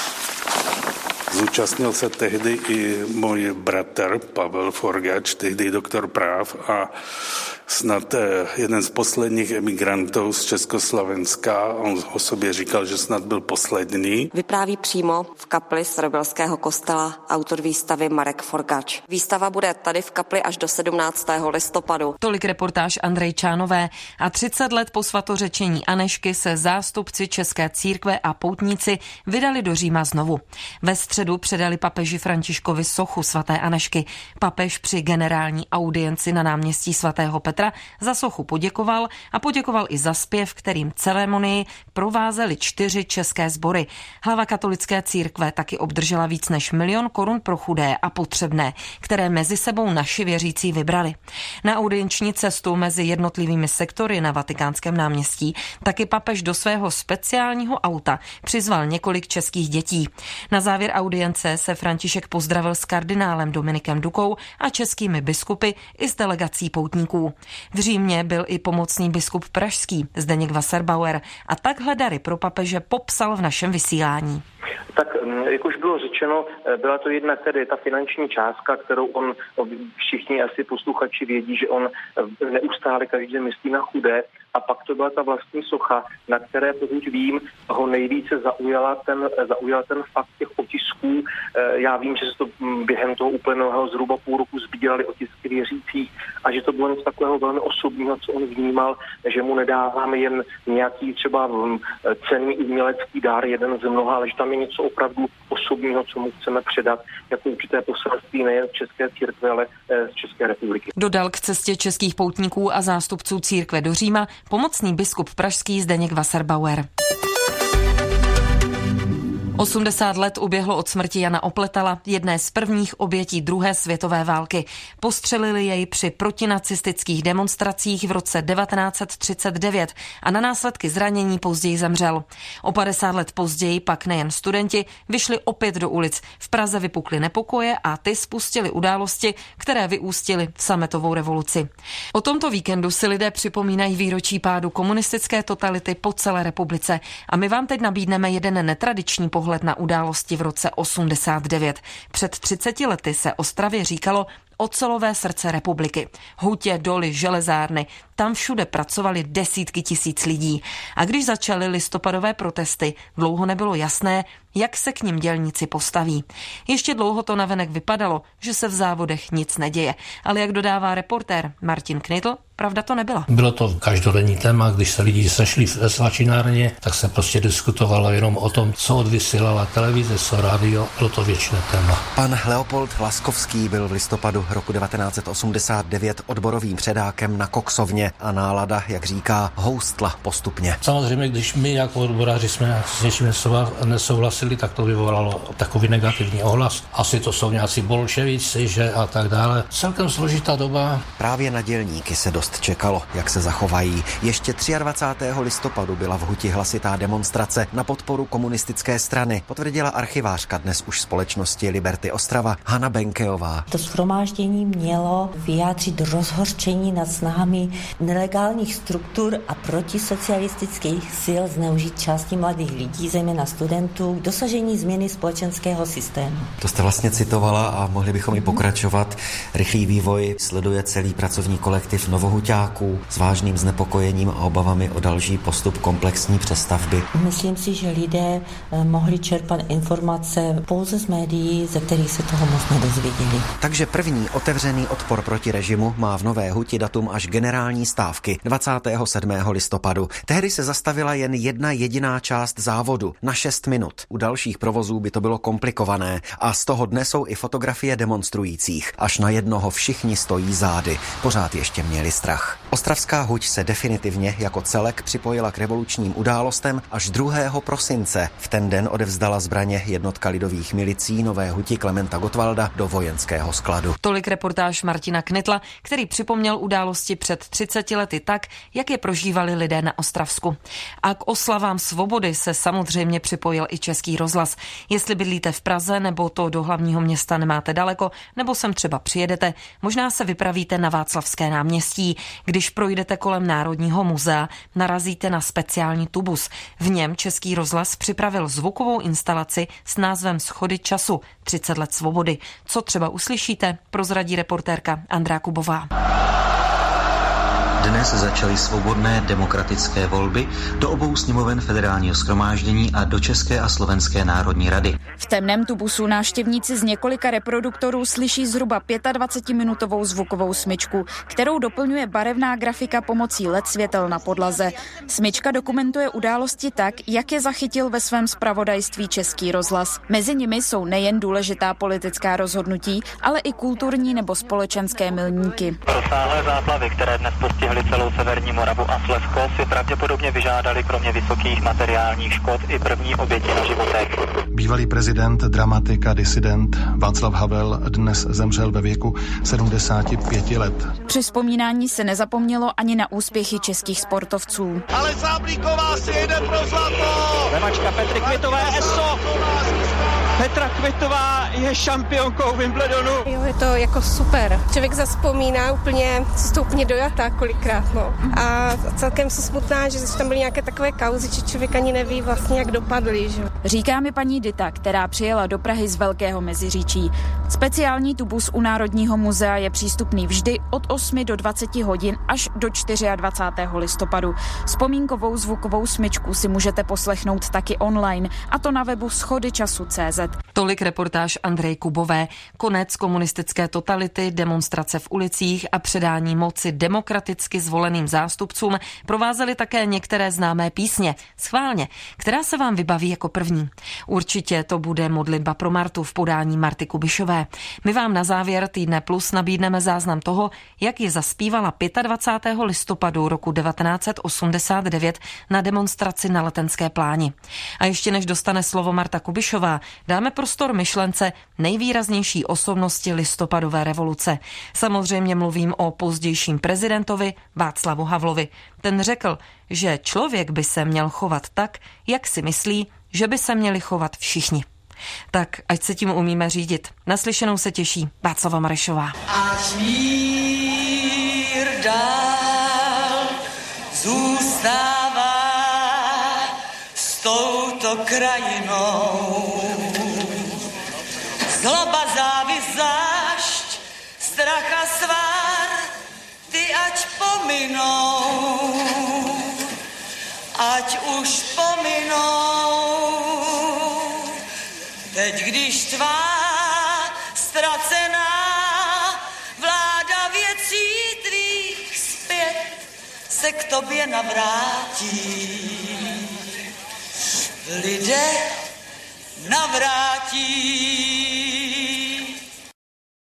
Zúčastnil se tehdy i můj bratr Pavel Forgač, tehdy doktor práv a snad jeden z posledních emigrantů z Československa. On o sobě říkal, že snad byl poslední. Vypráví přímo v kapli starobělského kostela autor výstavy Marek Forgač. Výstava bude tady v kapli až do 17. listopadu. Tolik reportáž Andrej Čánové. A 30 let po svatořečení Anežky se zástupci České církve a poutníci vydali do Říma znovu. Ve středu předali papeži Františkovi sochu svaté Anežky. Papež při generální audienci na náměstí svatého Petra za sochu poděkoval a poděkoval i za zpěv, kterým ceremonii provázely 4 české sbory. Hlava katolické církve taky obdržela víc než 1 000 000 korun pro chudé a potřebné, které mezi sebou naši věřící vybrali. Na audienční cestu mezi jednotlivými sektory na Vatikánském náměstí taky papež do svého speciálního auta přizval několik českých dětí. Na závěr audience se František pozdravil s kardinálem Dominikem Dukou a českými biskupy i s delegací poutníků. V Římě byl i pomocný biskup pražský Zdeněk Wasserbauer a takhle dary pro papeže popsal v našem vysílání. Tak, jak už bylo řečeno, byla to jednak tedy ta finanční částka, kterou on, všichni asi posluchači vědí, že on neustále každý den myslí na chudé, a pak to byla ta vlastní socha, na které, pokud vím, ho nejvíce zaujala ten fakt těch otisků Já vím, že se to během toho úplného zhruba půl roku sbírali otisky věřících a že to bylo něco takového velmi osobního, co on vnímal, že mu nedáváme jen nějaký třeba cenný umělecký dár, jeden ze mnoha, ale že tam je něco opravdu osobního, co mu chceme předat jako určité poselství nejen z České církve, ale z České republiky. Dodal k cestě českých poutníků a zástupců církve do Říma pomocný biskup pražský Zdeněk Wasserbauer. 80 let uběhlo od smrti Jana Opletala, jedné z prvních obětí druhé světové války. Postřelili jej při protinacistických demonstracích v roce 1939 a na následky zranění později zemřel. O 50 let později pak nejen studenti vyšli opět do ulic. V Praze vypukly nepokoje a ty spustily události, které vyústily v sametovou revoluci. O tomto víkendu si lidé připomínají výročí pádu komunistické totality po celé republice. A my vám teď nabídneme jeden netradiční pohled na události v roce 89. Před 30 lety se Ostravě říkalo ocelové srdce republiky. Hutě, doly, železárny, tam všude pracovali desítky tisíc lidí. A když začaly listopadové protesty, dlouho nebylo jasné, jak se k nim dělníci postaví. Ještě dlouho to navenek vypadalo, že se v závodech nic neděje. Ale jak dodává reportér Martin Knitl, pravda to nebyla. Bylo to každodenní téma, když se lidi sešli ve svačinárně, tak se prostě diskutovalo jenom o tom, co odvysílala televize, co rádio, bylo to věčné téma. Pan Leopold Laskovský byl v listopadu roku 1989 odborovým předákem na koksovně a nálada, jak říká, houstla postupně. Samozřejmě, když my jako odboráři jsme s něčím nesouhlasili, tak to vyvolalo takový negativní ohlas. Asi to jsou nějací bolševici, že a tak dále. Celkem složitá doba. Právě na dělníky se dost čekalo, jak se zachovají. Ještě 23. listopadu byla v Huti hlasitá demonstrace na podporu komunistické strany, potvrdila archivářka dnes už společnosti Liberty Ostrava Hana Benkeová. To shromáždění mělo vyjádřit rozhořčení nad snahami nelegálních struktur a protisocialistických sil zneužít části mladých lidí, zejména studentů, k dosažení změny společenského systému. To jste vlastně citovala a mohli bychom i pokračovat. Rychlý vývoj sleduje celý pracovní kolektiv novohuťáků s vážným znepokojením a obavami o další postup komplexní přestavby. Myslím si, že lidé mohli čerpat informace pouze z médií, ze kterých se toho moc nedozvěděli. Takže první otevřený odpor proti režimu má v Nové Huti datum až generální stávky 27. listopadu. Tehdy se zastavila jen jedna jediná část závodu na 6 minut. U dalších provozů by to bylo komplikované a z toho dne jsou i fotografie demonstrujících. Až na jednoho všichni stojí zády. Pořád ještě měli strach. Ostravská huť se definitivně jako celek připojila k revolučním událostem až 2. prosince. V ten den odevzdala zbraně jednotka lidových milicí Nové Huti Klementa Gottwalda do vojenského skladu. Tolik reportáž Martina Knitla, který připomněl události před 30 lety tak, jak je prožívali lidé na Ostravsku. A k oslavám svobody se samozřejmě připojil i Český rozhlas. Jestli bydlíte v Praze nebo to do hlavního města nemáte daleko, nebo sem třeba přijedete, možná se vypravíte na Václavské náměstí. Když projdete kolem Národního muzea, narazíte na speciální tubus. V něm Český rozhlas připravil zvukovou instalaci s názvem Schody času 30 let svobody. Co třeba uslyšíte, prozradí reportérka Andrá Kubová. Dnes začaly svobodné demokratické volby do obou sněmoven Federálního shromáždění a do České a Slovenské národní rady. V temném tubusu návštěvníci z několika reproduktorů slyší zhruba 25-minutovou zvukovou smyčku, kterou doplňuje barevná grafika pomocí LED světel na podlaze. Smyčka dokumentuje události tak, jak je zachytil ve svém zpravodajství Český rozhlas. Mezi nimi jsou nejen důležitá politická rozhodnutí, ale i kulturní nebo společenské milníky. Rozsáhlé záplavy, které dnes postihly celou severní Moravu a Slezsko, si pravděpodobně vyžádali kromě vysokých materiálních škod i první oběti na životech. Bývalý prezident, dramatik a disident Václav Havel dnes zemřel ve věku 75 let. Při vzpomínání se nezapomnělo ani na úspěchy českých sportovců. Ale Záblíková si jede pro zlato! Levačka Petry Kvitové, ESO! Petra Kvitová je šampionkou Wimbledonu. Jo, je to jako super. Člověk zazpomíná úplně, jsi to úplně dojatá kolikrát, no. A celkem jsem smutná, že tam byly nějaké takové kauzy, že člověk ani neví vlastně, jak dopadly, že? Říká mi paní Dita, která přijela do Prahy z Velkého Meziříčí. Speciální tubus u Národního muzea je přístupný vždy od 8 do 20 hodin až do 24. listopadu. Vzpomínkovou zvukovou smyčku si můžete poslechnout taky online, a to na webu schody-času.cz. Tolik reportáž Andrej Kubové. Konec komunistické totality, demonstrace v ulicích a předání moci demokraticky zvoleným zástupcům provázely také některé známé písně. Schválně, která se vám vybaví jako první. Určitě to bude Modlitba pro Martu v podání Marty Kubišové. My vám na závěr Týdne Plus nabídneme záznam toho, jak ji zaspívala 25. listopadu roku 1989 na demonstraci na Letenské pláni. A ještě než dostane slovo Marta Kubišová, dáme prostor myšlence nejvýraznější osobnosti listopadové revoluce. Samozřejmě mluvím o pozdějším prezidentovi Václavu Havlovi. Ten řekl, že člověk by se měl chovat tak, jak si myslí, že by se měli chovat všichni. Tak, ať se tím umíme řídit. Naslyšenou se těší Václava Marešová. Ať mír dál zůstává s touto krajinou. Zloba, závist, zášť, strach a svár, ty ať pominou. Ať už pominou. Teď, když tvá ztracená vláda věcí tvých zpět se k tobě navrátí. Lidé navrátí.